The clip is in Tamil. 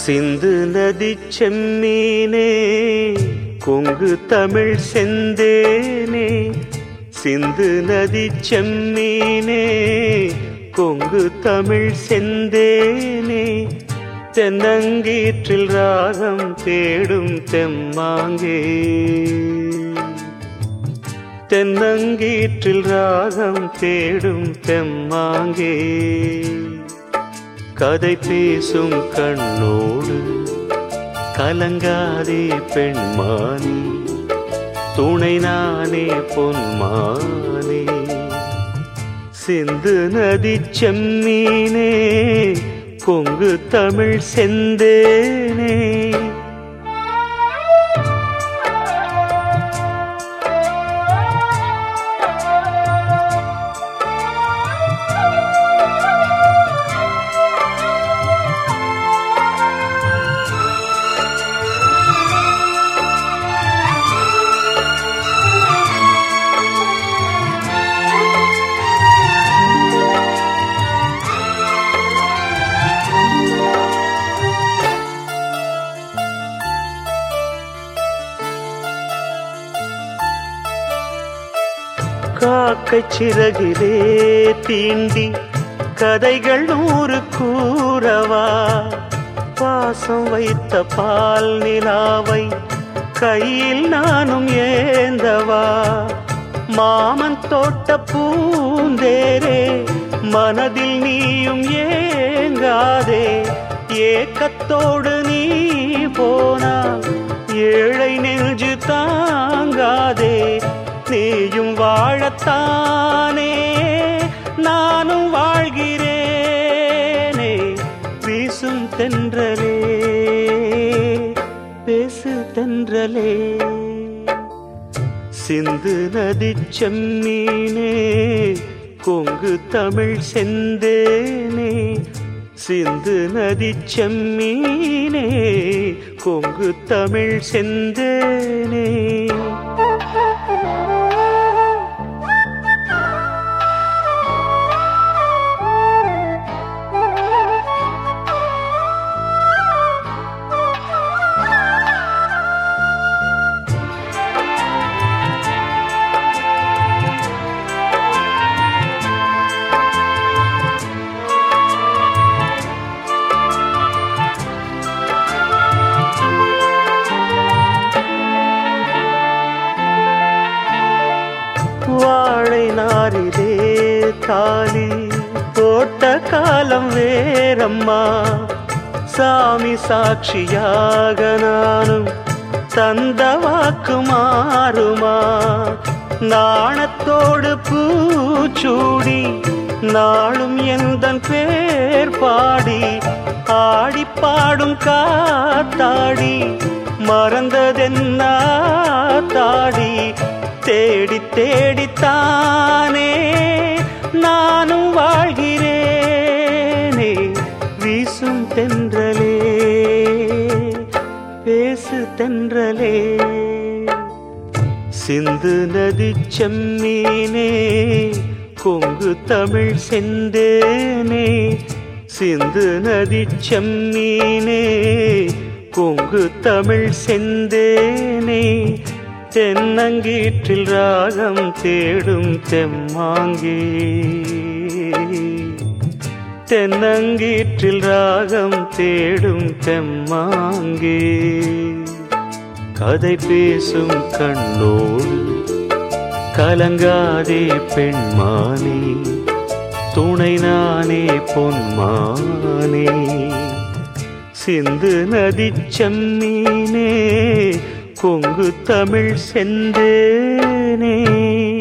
சிந்து நதி செம்மீனே கொங்கு தமிழ் செந்தேனே, சிந்து நதி செம்மீனே கொங்கு தமிழ் செந்தேனே, தென்னங்கீற்றில் ராகம் தேடும் தெம்மாங்கே, தென்னங்கீற்றில் ராகம் தேடும் தெம்மாங்கே, கதை பேசும் கண்ணோடு கலங்காதே பெண்மானே, துணை நானே பொன்மானே, சிந்து நதி செம்மீனே கொங்கு தமிழ் செந்தேனே. காக்கை சிறகிலே தீண்டி கதைகள் 100 கூறவா, பாசம் வைத்த பால் நிலாவை கையில் நானும் ஏந்தவா, மாமன் தோட்ட பூந்தேரே மனதில் நீயும் ஏங்காதே, ஏக்கத்தோடு நீ போனா ஏழை நெஞ்சு தாங்காதே, நீயும் வாழத்தானே நானும் வாழ்கிறேனே, வீசும் தென்றலே பேசு தென்றலே, சிந்து நதி செம்மீனே கொங்கு தமிழ் செந்தேனே, சிந்து நதி செம்மீனே கொங்கு தமிழ் செந்தேனே. வாழை நாரிலே தாலி போட்ட காலம் வேறம்மா, சாமி சாட்சியாக நானும் தந்த வாக்கு மாறுமா, நாணத்தோடு பூச்சூடி நாளும் எந்தன் பேர் பாடி, ஆடி பாடும் காத்தாடி மறந்ததென்ன தாடி, தேடி தேடித்தானே நானும் வாழ்கிறேனே, வீசும் தென்றலே பேசு தென்றலே, சிந்து நதி செம்மீனே கொங்கு தமிழ் செந்தேனே, சிந்து நதி செம்மீனே கொங்கு தமிழ் செந்தேனே, தென்னங்கீற்றில் ராகம் தேடும் தெம்மாங்கே, தென்னங்கீற்றில் ராகம் தேடும் தெம்மாங்கே, கதை பேசும் கண்ணோடு கலங்காதே பெண்மானே, துணை நானே பொன்மானே, சிந்து நதி செம்மீனே கொங்கு தமிழ் செந்தேனே.